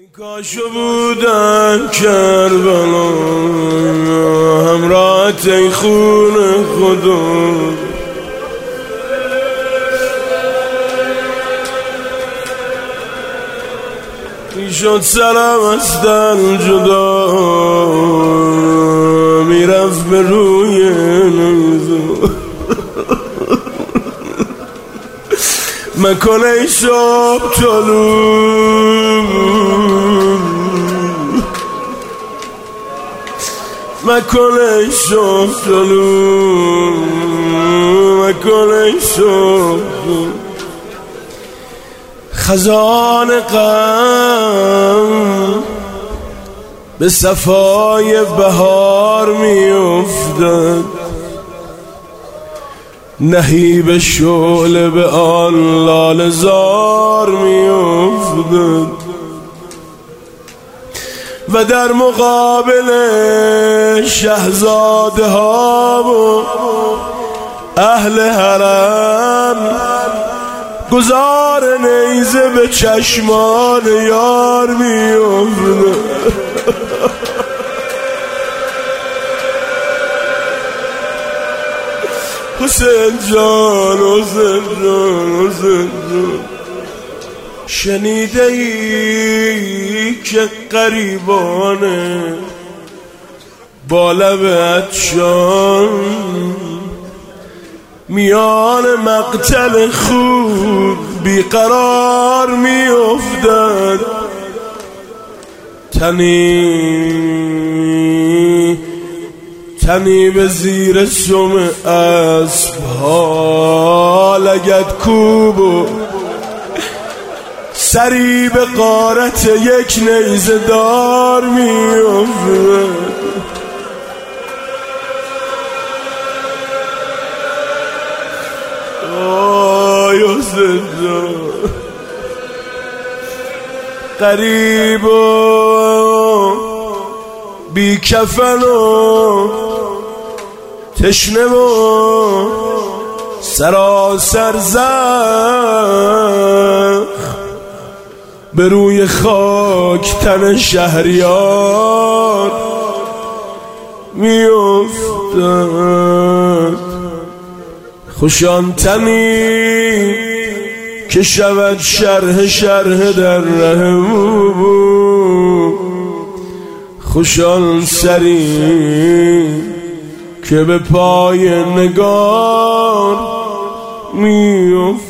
کاشو بودن کربلا همراهت ای خون خدا، میشد سرم از دل جدا، میرفت به روی نمیزو مکن ای شب طلوع، مکن ای شب طلوع، مکن ای شب خزان غم به صفای بهار می افتد، نهیب شعله به آن لاله زار می افتد و در مقابل شهزاده ها و اهل حرم گذار نیزه به چشمان یار می افتد. حسین جان، حسین جان، حسین جان، شنیده ای که غریبانه با لب عطشان میان مقتل خود بیقرار می افتد، تنی به زیر سم اسب ها لگد کوب و سری به غارت یک نیزه دار می افتد. آی حسین جان، غریب و بی کفن و تشنه و سراسر زخم به روی خاک تن شهریار می افتد. خوشان تنی که شود شرح در رحم او، خوشان سری که به پای نگار می افتد.